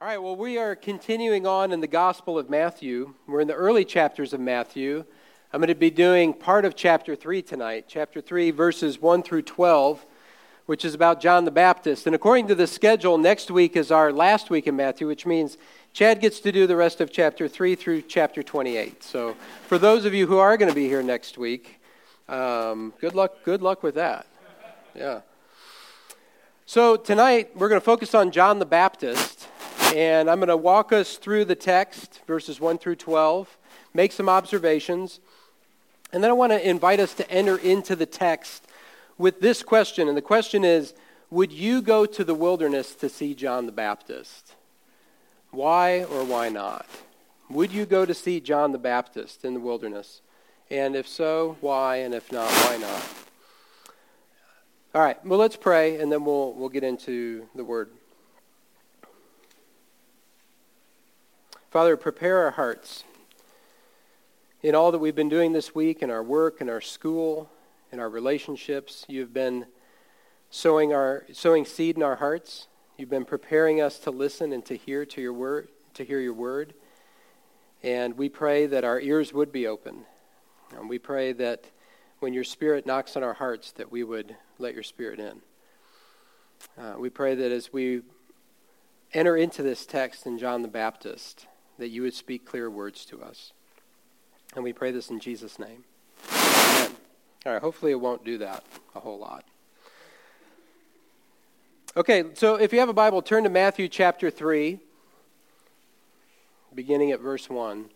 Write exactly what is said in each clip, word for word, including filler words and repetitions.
All right, well, we are continuing on in the Gospel of Matthew. We're in the early chapters of Matthew. I'm going to be doing part of chapter three tonight, chapter three, verses one through twelve, which is about John the Baptist. And according to the schedule, next week is our last week in Matthew, which means Chad gets to do the rest of chapter three through chapter twenty-eight. So for those of you who are going to be here next week, um, good luck, good luck with that. Yeah. So tonight, we're going to focus on John the Baptist. And I'm going to walk us through the text, verses one through twelve, make some observations, and then I want to invite us to enter into the text with this question. And the question is, would you go to the wilderness to see John the Baptist? Why or why not? Would you go to see John the Baptist in the wilderness? And if so, why? And if not, why not? All right, well, let's pray, and then we'll we'll get into the Word. Father, prepare our hearts in all that we've been doing this week, in our work, in our school, in our relationships. You've been sowing our sowing seed in our hearts. You've been preparing us to listen and to hear to your word, to hear your word. And we pray that our ears would be open. And we pray that when your Spirit knocks on our hearts, that we would let your Spirit in. Uh, we pray that as we enter into this text in John the Baptist, that you would speak clear words to us. And we pray this in Jesus' name. Amen. All right, hopefully it won't do that a whole lot. Okay, so if you have a Bible, turn to Matthew chapter three, beginning at verse one.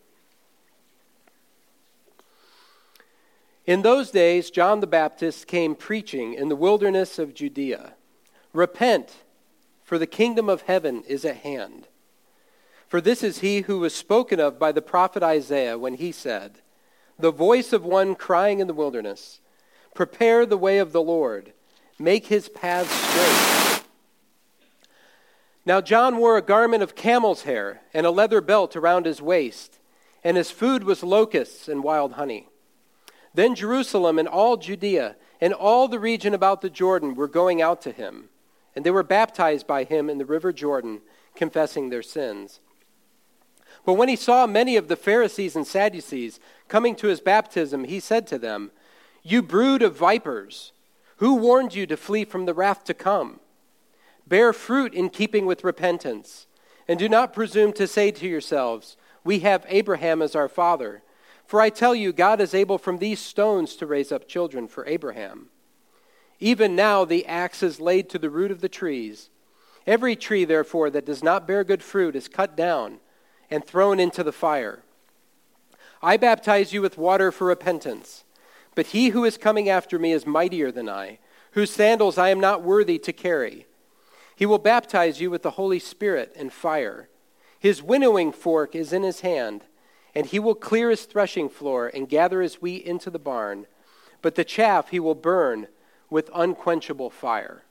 In those days, John the Baptist came preaching in the wilderness of Judea, "Repent, for the kingdom of heaven is at hand. For this is he who was spoken of by the prophet Isaiah when he said, 'The voice of one crying in the wilderness, prepare the way of the Lord, make his paths straight.' Now John wore a garment of camel's hair and a leather belt around his waist, and his food was locusts and wild honey. Then Jerusalem and all Judea and all the region about the Jordan were going out to him, and they were baptized by him in the river Jordan, confessing their sins. But when he saw many of the Pharisees and Sadducees coming to his baptism, he said to them, 'You brood of vipers, who warned you to flee from the wrath to come? Bear fruit in keeping with repentance, and do not presume to say to yourselves, "We have Abraham as our father." For I tell you, God is able from these stones to raise up children for Abraham. Even now the axe is laid to the root of the trees. Every tree, therefore, that does not bear good fruit is cut down and thrown into the fire. I baptize you with water for repentance, but he who is coming after me is mightier than I, whose sandals I am not worthy to carry. He will baptize you with the Holy Spirit and fire. His winnowing fork is in his hand, and he will clear his threshing floor and gather his wheat into the barn, but the chaff he will burn with unquenchable fire."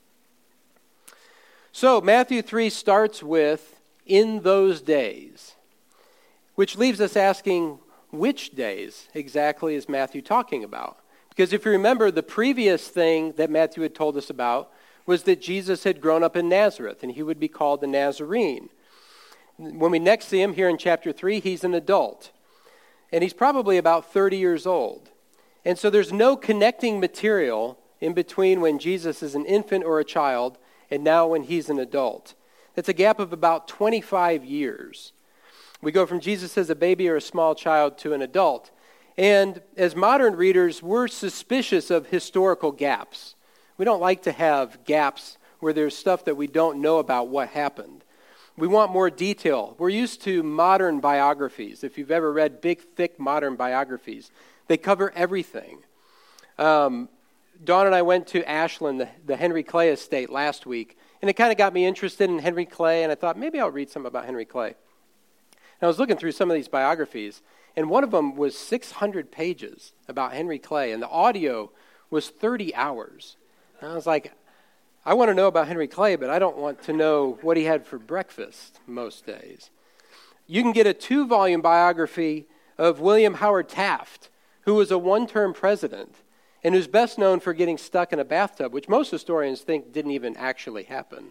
So Matthew three starts with, "in those days," which leaves us asking, which days exactly is Matthew talking about? Because if you remember, the previous thing that Matthew had told us about was that Jesus had grown up in Nazareth, and he would be called the Nazarene. When we next see him here in chapter three, he's an adult, and he's probably about thirty years old. And so there's no connecting material in between when Jesus is an infant or a child and now when he's an adult. It's a gap of about twenty-five years. We go from Jesus as a baby or a small child to an adult. And as modern readers, we're suspicious of historical gaps. We don't like to have gaps where there's stuff that we don't know about what happened. We want more detail. We're used to modern biographies. If you've ever read big, thick modern biographies, they cover everything. Um, Dawn and I went to Ashland, the, the Henry Clay estate, last week, and it kind of got me interested in Henry Clay, and I thought, maybe I'll read some about Henry Clay. And I was looking through some of these biographies, and one of them was six hundred pages about Henry Clay, and the audio was thirty hours. And I was like, I want to know about Henry Clay, but I don't want to know what he had for breakfast most days. You can get a two-volume biography of William Howard Taft, who was a one-term president, and who's best known for getting stuck in a bathtub, which most historians think didn't even actually happen.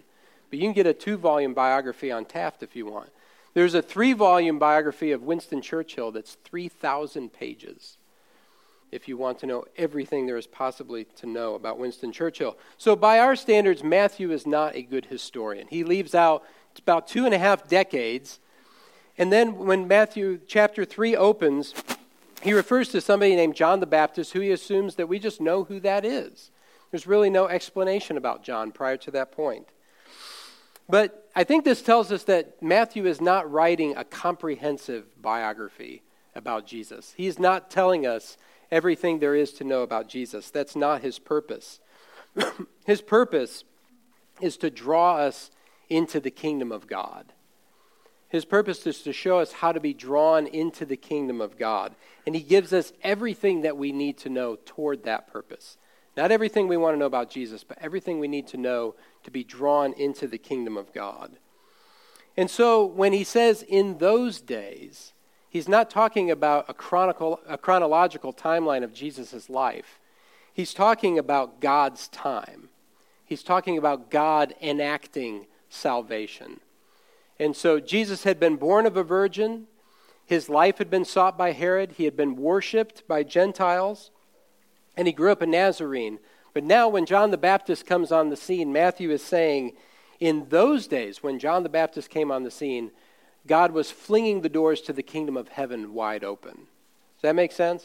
but you can get a two-volume biography on Taft if you want. There's a three-volume biography of Winston Churchill that's three thousand pages, if you want to know everything there is possibly to know about Winston Churchill. So by our standards, Matthew is not a good historian. He leaves out about two and a half decades, and then when Matthew chapter three opens, he refers to somebody named John the Baptist, who he assumes that we just know who that is. There's really no explanation about John prior to that point. But I think this tells us that Matthew is not writing a comprehensive biography about Jesus. He's not telling us everything there is to know about Jesus. That's not his purpose. His purpose is to draw us into the kingdom of God. His purpose is to show us how to be drawn into the kingdom of God. And he gives us everything that we need to know toward that purpose. Not everything we want to know about Jesus, but everything we need to know to be drawn into the kingdom of God. And so when he says in those days, he's not talking about a, chronicle, a chronological timeline of Jesus' life. He's talking about God's time. He's talking about God enacting salvation. And so Jesus had been born of a virgin. His life had been sought by Herod. He had been worshipped by Gentiles. And he grew up a Nazarene. But now when John the Baptist comes on the scene, Matthew is saying, in those days, when John the Baptist came on the scene, God was flinging the doors to the kingdom of heaven wide open. Does that make sense?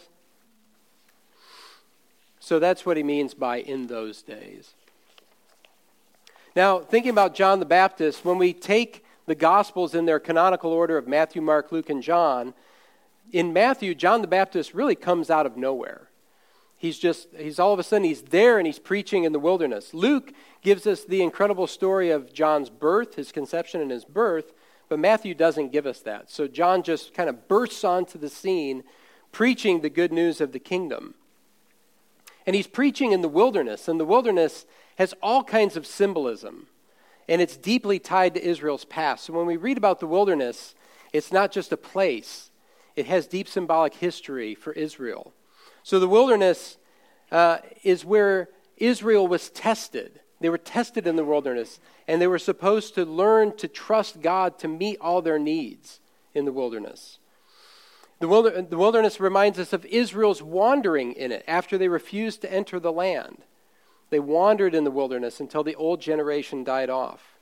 So that's what he means by in those days. Now, thinking about John the Baptist, when we take the Gospels in their canonical order of Matthew, Mark, Luke, and John, in Matthew, John the Baptist really comes out of nowhere. He's just, he's all of a sudden, he's there and he's preaching in the wilderness. Luke gives us the incredible story of John's birth, his conception and his birth, but Matthew doesn't give us that. So John just kind of bursts onto the scene, preaching the good news of the kingdom. And he's preaching in the wilderness, and the wilderness has all kinds of symbolism, and it's deeply tied to Israel's past. So when we read about the wilderness, it's not just a place. It has deep symbolic history for Israel. So the wilderness uh, is where Israel was tested. They were tested in the wilderness, and they were supposed to learn to trust God to meet all their needs in the wilderness. The wilder- the wilderness reminds us of Israel's wandering in it after they refused to enter the land. They wandered in the wilderness until the old generation died off.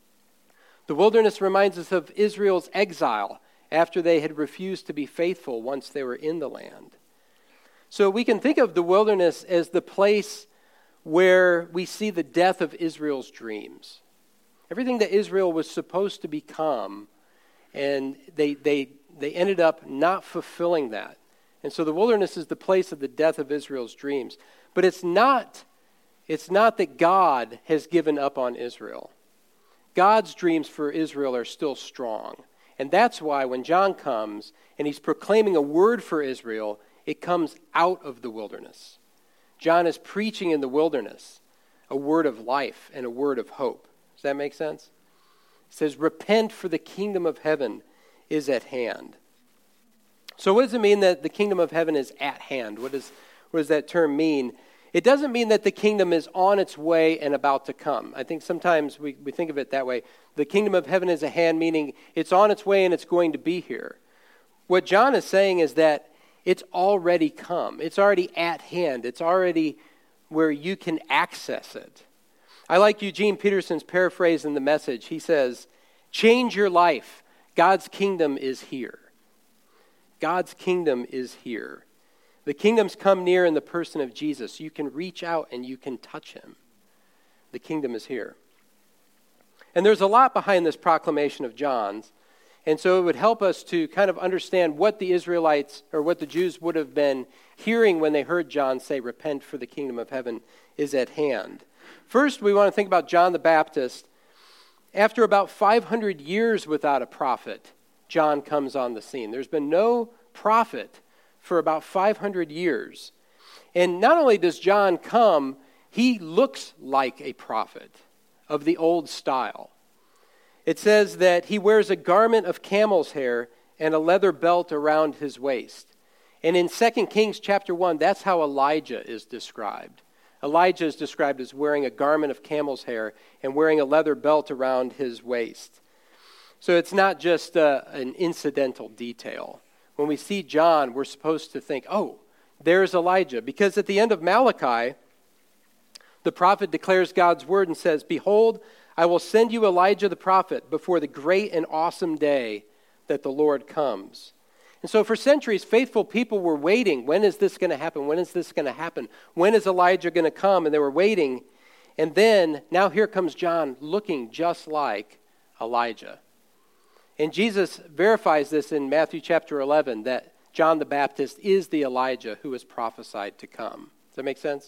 The wilderness reminds us of Israel's exile after they had refused to be faithful once they were in the land. So we can think of the wilderness as the place where we see the death of Israel's dreams. Everything that Israel was supposed to become, and they they they ended up not fulfilling that. And so the wilderness is the place of the death of Israel's dreams. But it's not, it's not that God has given up on Israel. God's dreams for Israel are still strong. And that's why when John comes and he's proclaiming a word for Israel, it comes out of the wilderness. John is preaching in the wilderness a word of life and a word of hope. Does that make sense? It says, repent, for the kingdom of heaven is at hand. So what does it mean that the kingdom of heaven is at hand? What, is, what does that term mean? It doesn't mean that the kingdom is on its way and about to come. I think sometimes we, we think of it that way. The kingdom of heaven is at hand, meaning it's on its way and it's going to be here. What John is saying is that it's already come. It's already at hand. It's already where you can access it. I like Eugene Peterson's paraphrase in The Message. He says, change your life. God's kingdom is here. God's kingdom is here. The kingdom's come near in the person of Jesus. You can reach out and you can touch him. The kingdom is here. And there's a lot behind this proclamation of John's. And so it would help us to kind of understand what the Israelites or what the Jews would have been hearing when they heard John say, repent, for the kingdom of heaven is at hand. First, we want to think about John the Baptist. After about five hundred years without a prophet, John comes on the scene. There's been no prophet for about five hundred years. And not only does John come, he looks like a prophet of the old style. It says that he wears a garment of camel's hair and a leather belt around his waist. And in Second Kings chapter one, that's how Elijah is described. Elijah is described as wearing a garment of camel's hair and wearing a leather belt around his waist. So it's not just uh, an incidental detail. When we see John, we're supposed to think, oh, there's Elijah. Because at the end of Malachi, the prophet declares God's word and says, behold, I will send you Elijah the prophet before the great and awesome day that the Lord comes. And so for centuries, faithful people were waiting. When is this going to happen? When is this going to happen? When is Elijah going to come? And they were waiting. And then, now here comes John looking just like Elijah. And Jesus verifies this in Matthew chapter eleven, that John the Baptist is the Elijah who was prophesied to come. Does that make sense?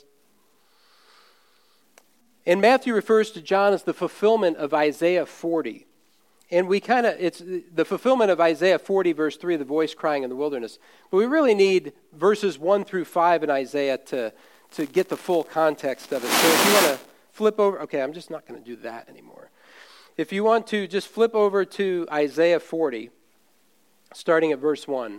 And Matthew refers to John as the fulfillment of Isaiah forty. And we kind of, it's the fulfillment of Isaiah forty, verse three, the voice crying in the wilderness. But we really need verses one through five in Isaiah to, to get the full context of it. So if you want to flip over, okay, I'm just not going to do that anymore. If you want to just flip over to Isaiah forty, starting at verse one.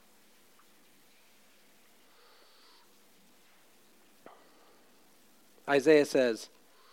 Isaiah says,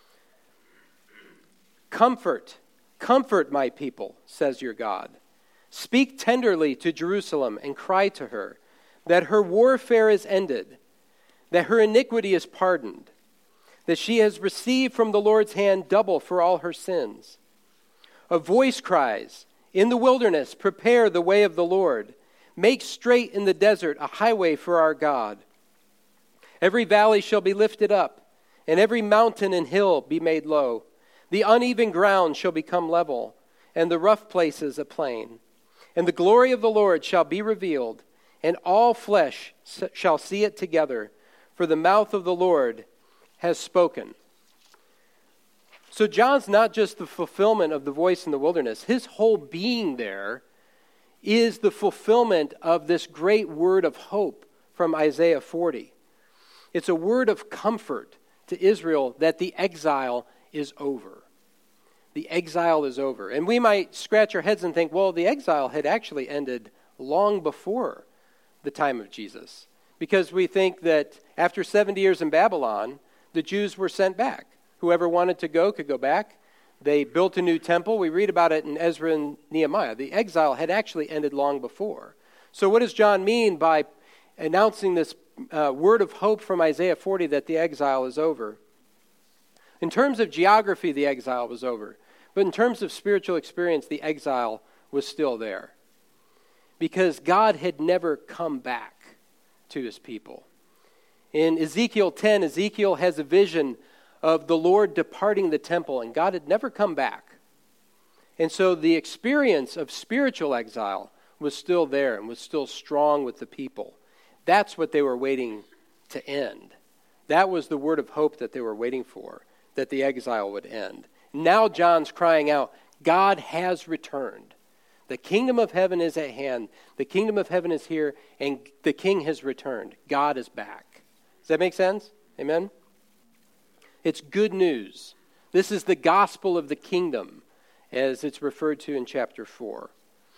Comfort, comfort my people, says your God. Speak tenderly to Jerusalem and cry to her that her warfare is ended, that her iniquity is pardoned, that she has received from the Lord's hand double for all her sins. A voice cries, in the wilderness, prepare the way of the Lord. Make straight in the desert a highway for our God. Every valley shall be lifted up, and every mountain and hill be made low. The uneven ground shall become level, and the rough places a plain. And the glory of the Lord shall be revealed, and all flesh shall see it together, for the mouth of the Lord has spoken. So John's not just the fulfillment of the voice in the wilderness. His whole being there is the fulfillment of this great word of hope from Isaiah forty. It's a word of comfort to Israel that the exile is over. The exile is over. And we might scratch our heads and think, well, the exile had actually ended long before the time of Jesus. Because we think that after seventy years in Babylon, the Jews were sent back. Whoever wanted to go could go back. They built a new temple. We read about it in Ezra and Nehemiah. The exile had actually ended long before. So what does John mean by announcing this uh, word of hope from Isaiah forty that the exile is over? In terms of geography, the exile was over. But in terms of spiritual experience, the exile was still there. Because God had never come back to his people. In Ezekiel ten, Ezekiel has a vision of the Lord departing the temple, and God had never come back. And so the experience of spiritual exile was still there and was still strong with the people. That's what they were waiting to end. That was the word of hope that they were waiting for, that the exile would end. Now John's crying out, God has returned. The kingdom of heaven is at hand. The kingdom of heaven is here, and the king has returned. God is back. Does that make sense? Amen? It's good news. This is the gospel of the kingdom, as it's referred to in chapter four.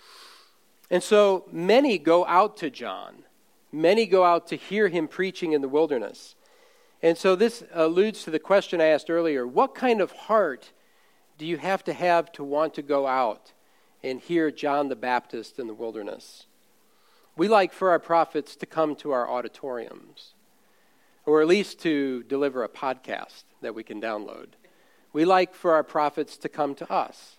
And so many go out to John. Many go out to hear him preaching in the wilderness. And so this alludes to the question I asked earlier. What kind of heart do you have to have to want to go out and hear John the Baptist in the wilderness? We like for our prophets to come to our auditoriums, or at least to deliver a podcast that we can download. We like for our prophets to come to us.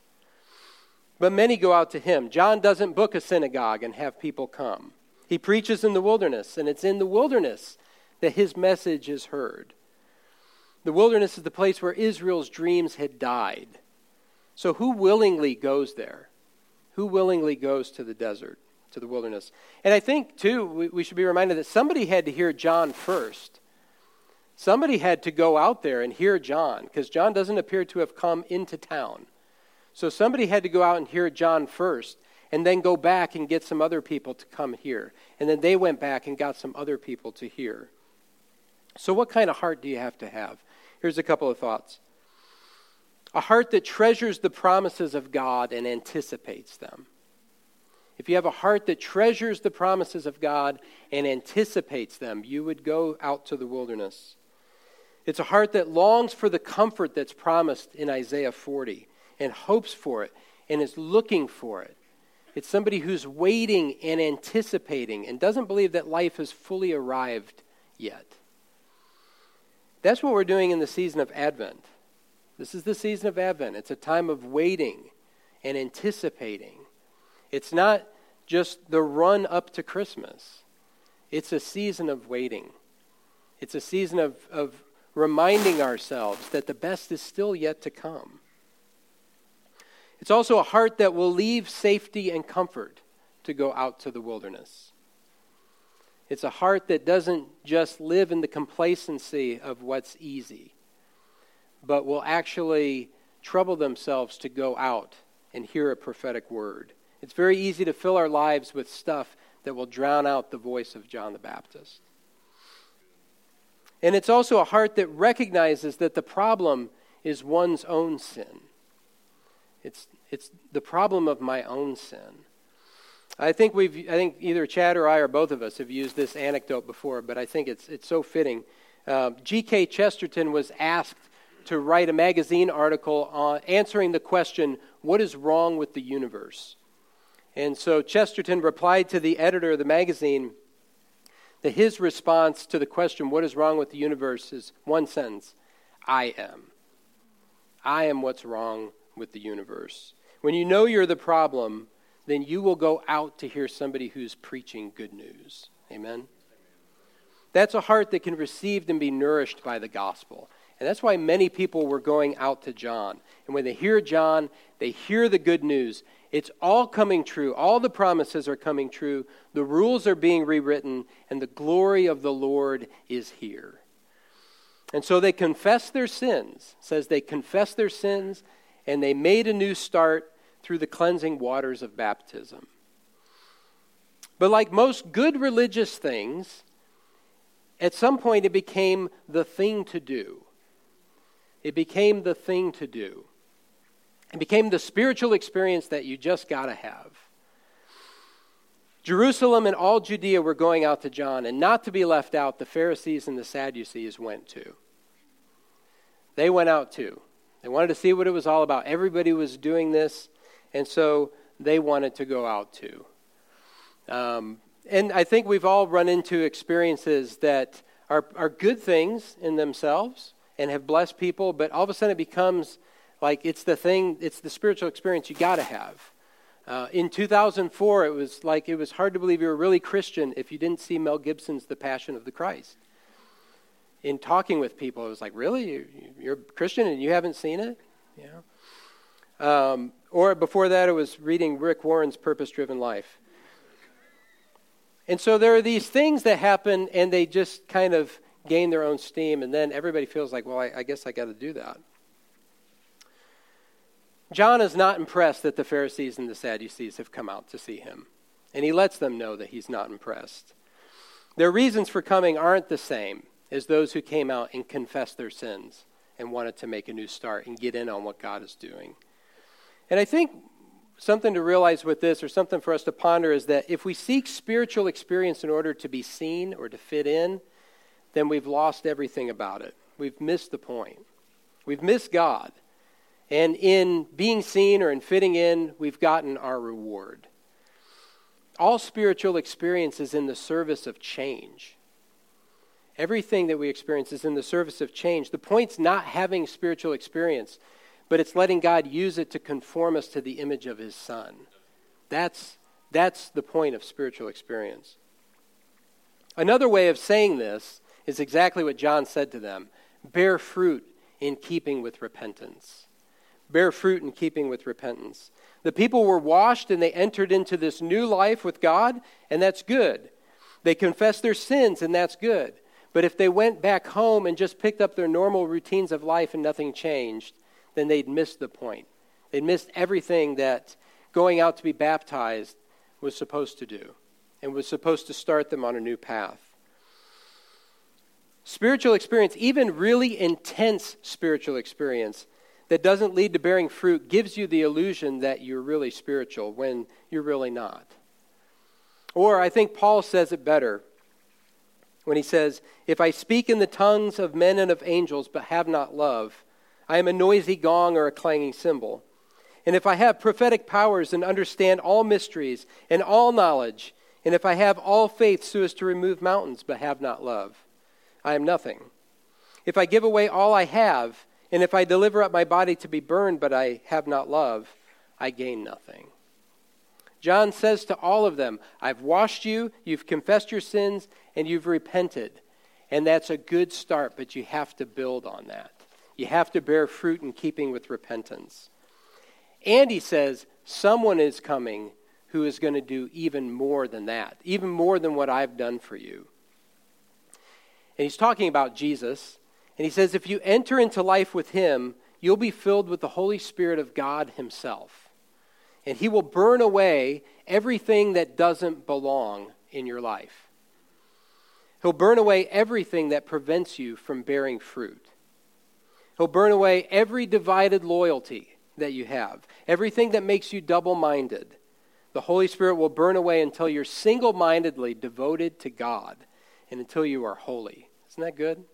But many go out to him. John doesn't book a synagogue and have people come. He preaches in the wilderness, and it's in the wilderness that his message is heard. The wilderness is the place where Israel's dreams had died. So who willingly goes there? Who willingly goes to the desert, to the wilderness? And I think, too, we, we should be reminded that somebody had to hear John first. Somebody had to go out there and hear John, because John doesn't appear to have come into town. So somebody had to go out and hear John first, and then go back and get some other people to come hear. And then they went back and got some other people to hear. So what kind of heart do you have to have? Here's a couple of thoughts. A heart that treasures the promises of God and anticipates them. If you have a heart that treasures the promises of God and anticipates them, you would go out to the wilderness. It's a heart that longs for the comfort that's promised in Isaiah forty and hopes for it and is looking for it. It's somebody who's waiting and anticipating and doesn't believe that life has fully arrived yet. That's what we're doing in the season of Advent. This is the season of Advent. It's a time of waiting and anticipating. It's not just the run up to Christmas. It's a season of waiting. It's a season of, of reminding ourselves that the best is still yet to come. It's also a heart that will leave safety and comfort to go out to the wilderness. It's a heart that doesn't just live in the complacency of what's easy, but will actually trouble themselves to go out and hear a prophetic word. It's very easy to fill our lives with stuff that will drown out the voice of John the Baptist. And it's also a heart that recognizes that the problem is one's own sin. It's it's the problem of my own sin. I think we've I think either Chad or I or both of us have used this anecdote before, but I think it's it's so fitting. Uh, G K Chesterton was asked to write a magazine article on answering the question, "What is wrong with the universe?" And so Chesterton replied to the editor of the magazine that his response to the question, "What is wrong with the universe?" is one sentence: "I am. I am what's wrong with the universe." When you know you're the problem, then you will go out to hear somebody who's preaching good news. Amen? That's a heart that can receive and be nourished by the gospel. And that's why many people were going out to John. And when they hear John, they hear the good news. It's all coming true. All the promises are coming true. The rules are being rewritten, and the glory of the Lord is here. And so they confess their sins. It says they confessed their sins, and they made a new start through the cleansing waters of baptism. But like most good religious things, at some point it became the thing to do. It became the thing to do. It became the spiritual experience that you just got to have. Jerusalem and all Judea were going out to John, and not to be left out, the Pharisees and the Sadducees went too. They went out too. They wanted to see what it was all about. Everybody was doing this, and so they wanted to go out too. Um, and I think we've all run into experiences that are, are good things in themselves and have blessed people, but all of a sudden it becomes like it's the thing, it's the spiritual experience you got to have. Uh, in two thousand four, it was like it was hard to believe you were really Christian if you didn't see Mel Gibson's The Passion of the Christ. In talking with people, it was like, really? You, you're a Christian and you haven't seen it? You know? Um, or before that, it was reading Rick Warren's Purpose-Driven Life. And so there are these things that happen, and they just kind of gain their own steam, and then everybody feels like, well, I, I guess I got to do that. John is not impressed that the Pharisees and the Sadducees have come out to see him, and he lets them know that he's not impressed. Their reasons for coming aren't the same as those who came out and confessed their sins and wanted to make a new start and get in on what God is doing. And I think something to realize with this, or something for us to ponder, is that if we seek spiritual experience in order to be seen or to fit in, then we've lost everything about it. We've missed the point. We've missed God. And in being seen or in fitting in, we've gotten our reward. All spiritual experience is in the service of change. Everything that we experience is in the service of change. The point's not having spiritual experience, but it's letting God use it to conform us to the image of his Son. That's, that's the point of spiritual experience. Another way of saying this is exactly what John said to them. Bear fruit in keeping with repentance. Bear fruit in keeping with repentance. The people were washed and they entered into this new life with God, and that's good. They confessed their sins, and that's good. But if they went back home and just picked up their normal routines of life and nothing changed, then they'd missed the point. They'd missed everything that going out to be baptized was supposed to do and was supposed to start them on a new path. Spiritual experience, even really intense spiritual experience that doesn't lead to bearing fruit, gives you the illusion that you're really spiritual when you're really not. Or I think Paul says it better. when he says, "If I speak in the tongues of men and of angels but have not love, I am a noisy gong or a clanging cymbal. And if I have prophetic powers and understand all mysteries and all knowledge, and if I have all faith so as to remove mountains but have not love, I am nothing. If I give away all I have, and if I deliver up my body to be burned but I have not love, I gain nothing." John says to all of them, I've washed you, you've confessed your sins, and you've repented. And that's a good start, but you have to build on that. You have to bear fruit in keeping with repentance. And he says, someone is coming who is going to do even more than that, even more than what I've done for you. And he's talking about Jesus. And he says, if you enter into life with him, you'll be filled with the Holy Spirit of God himself. And he will burn away everything that doesn't belong in your life. He'll burn away everything that prevents you from bearing fruit. He'll burn away every divided loyalty that you have, everything that makes you double-minded. The Holy Spirit will burn away until you're single-mindedly devoted to God and until you are holy. Isn't that good?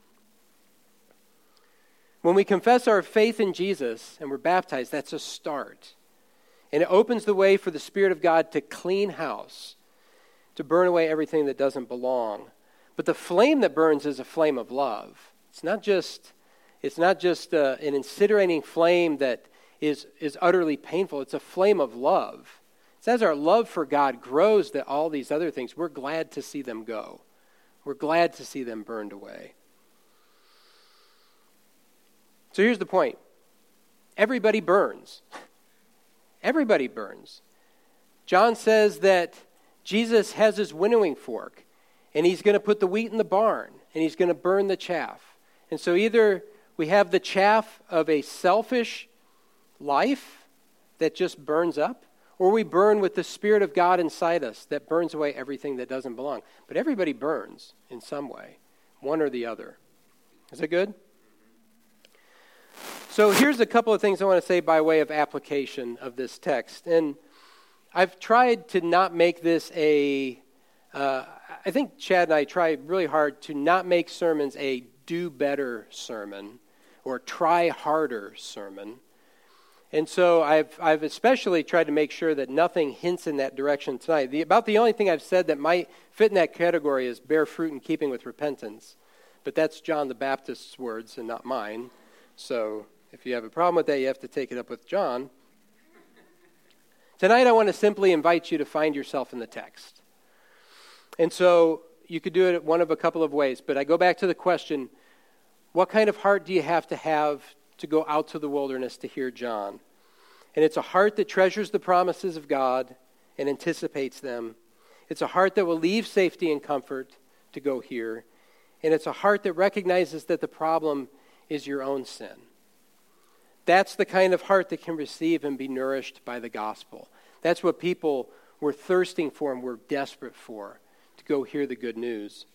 When we confess our faith in Jesus and we're baptized, that's a start. And it opens the way for the Spirit of God to clean house, to burn away everything that doesn't belong. But the flame that burns is a flame of love. It's not just, it's not just uh, an incinerating flame that is, is utterly painful. It's a flame of love. It's as our love for God grows that all these other things, we're glad to see them go. We're glad to see them burned away. So here's the point. Everybody burns. Everybody burns. John says that Jesus has his winnowing fork, and he's going to put the wheat in the barn, and he's going to burn the chaff. And so either we have the chaff of a selfish life that just burns up, or we burn with the Spirit of God inside us that burns away everything that doesn't belong. But everybody burns in some way, one or the other. Is that good? So here's a couple of things I want to say by way of application of this text. And I've tried to not make this a, uh, I think Chad and I try really hard to not make sermons a do better sermon or try harder sermon. And so I've I've especially tried to make sure that nothing hints in that direction tonight. The, about the only thing I've said that might fit in that category is bear fruit in keeping with repentance. But that's John the Baptist's words and not mine. So if you have a problem with that, you have to take it up with John. Tonight I want to simply invite you to find yourself in the text. And so you could do it one of a couple of ways, but I go back to the question, what kind of heart do you have to have to go out to the wilderness to hear John? And it's a heart that treasures the promises of God and anticipates them. It's a heart that will leave safety and comfort to go here. And it's a heart that recognizes that the problem is your own sin. That's the kind of heart that can receive and be nourished by the gospel. That's what people were thirsting for and were desperate for, to go hear the good news.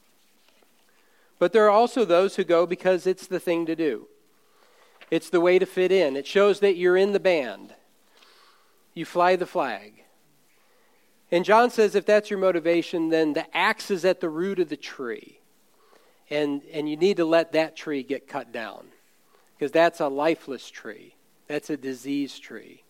But there are also those who go because it's the thing to do. It's the way to fit in. It shows that you're in the band. You fly the flag. And John says if that's your motivation, then the axe is at the root of the tree. And, and you need to let that tree get cut down. Because that's a lifeless tree. That's a diseased tree.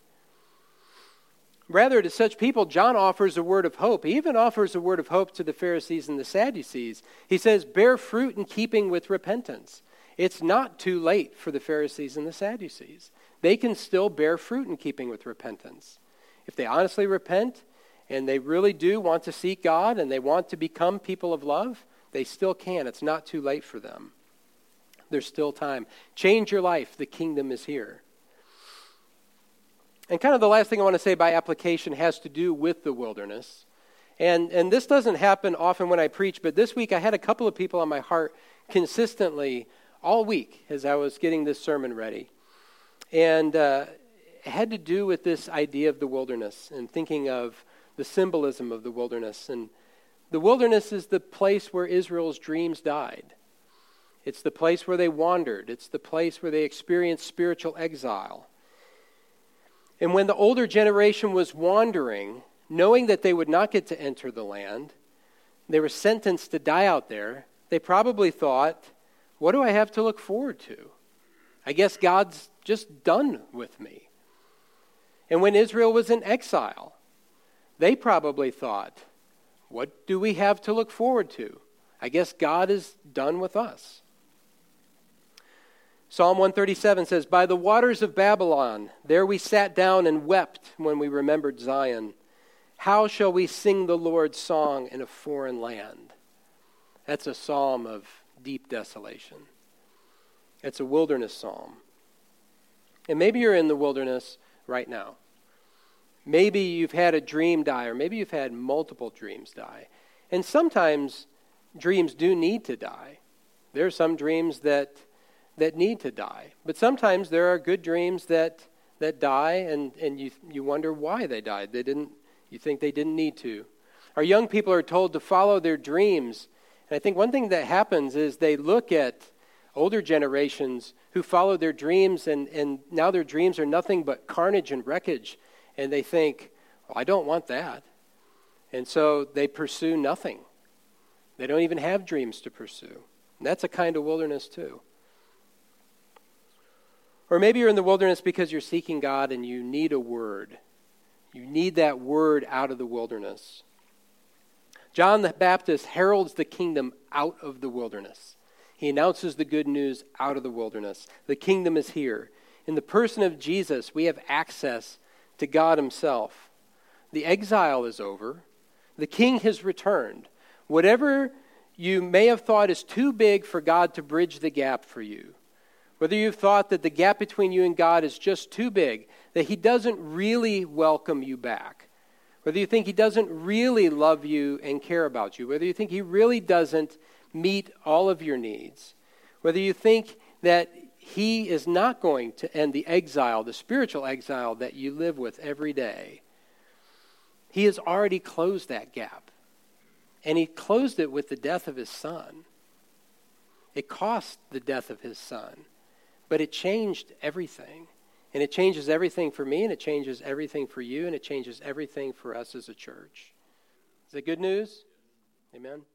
Rather, to such people, John offers a word of hope. He even offers a word of hope to the Pharisees and the Sadducees. He says, bear fruit in keeping with repentance. It's not too late for the Pharisees and the Sadducees. They can still bear fruit in keeping with repentance. If they honestly repent and they really do want to seek God and they want to become people of love, they still can. It's not too late for them. There's still time. Change your life. The kingdom is here. And kind of the last thing I want to say by application has to do with the wilderness. And, and this doesn't happen often when I preach, but this week I had a couple of people on my heart consistently all week as I was getting this sermon ready. And uh, it had to do with this idea of the wilderness and thinking of the symbolism of the wilderness. And the wilderness is the place where Israel's dreams died. It's the place where they wandered. It's the place where they experienced spiritual exile. And when the older generation was wandering, knowing that they would not get to enter the land, they were sentenced to die out there, they probably thought, what do I have to look forward to? I guess God's just done with me. And when Israel was in exile, they probably thought, what do we have to look forward to? I guess God is done with us. Psalm one thirty-seven says, by the waters of Babylon, there we sat down and wept when we remembered Zion. How shall we sing the Lord's song in a foreign land? That's a psalm of deep desolation. It's a wilderness psalm. And maybe you're in the wilderness right now. Maybe you've had a dream die, or maybe you've had multiple dreams die. And sometimes dreams do need to die. There are some dreams that that need to die. But sometimes there are good dreams that that die, and, and you you wonder why they died. They didn't. You think they didn't need to. Our young people are told to follow their dreams. And I think one thing that happens is they look at older generations who follow their dreams, and, and now their dreams are nothing but carnage and wreckage. And they think, well, I don't want that. And so they pursue nothing. They don't even have dreams to pursue. And that's a kind of wilderness too. Or maybe you're in the wilderness because you're seeking God and you need a word. You need that word out of the wilderness. John the Baptist heralds the kingdom out of the wilderness. He announces the good news out of the wilderness. The kingdom is here. In the person of Jesus, we have access to God himself. The exile is over. The king has returned. Whatever you may have thought is too big for God to bridge the gap for you, whether you've thought that the gap between you and God is just too big, that he doesn't really welcome you back, whether you think he doesn't really love you and care about you, whether you think he really doesn't meet all of your needs, whether you think that he is not going to end the exile, the spiritual exile that you live with every day, he has already closed that gap. And he closed it with the death of his son. It cost the death of his son. But it changed everything. And it changes everything for me, and it changes everything for you, and it changes everything for us as a church. Is that good news? Amen.